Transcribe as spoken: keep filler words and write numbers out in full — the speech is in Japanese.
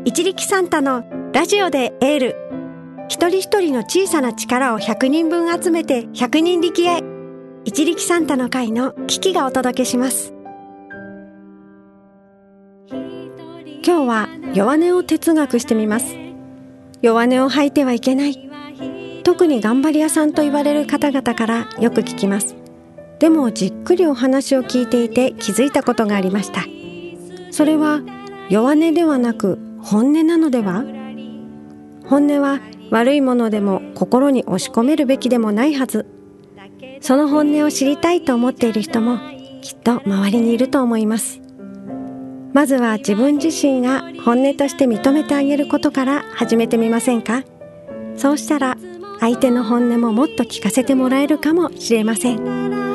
一力サンタのラジオでエール。一人一人の小さな力をひゃくにんぶん集めてひゃくにん力へ。一力サンタの会のキキがお届けします。今日は弱音を哲学してみます。弱音を吐いてはいけない。特に頑張り屋さんと言われる方々からよく聞きます。でもじっくりお話を聞いていて気づいたことがありました。それは弱音ではなく本音なのでは？本音は悪いものでも心に押し込めるべきでもないはず。その本音を知りたいと思っている人もきっと周りにいると思います。まずは自分自身が本音として認めてあげることから始めてみませんか？そうしたら相手の本音ももっと聞かせてもらえるかもしれません。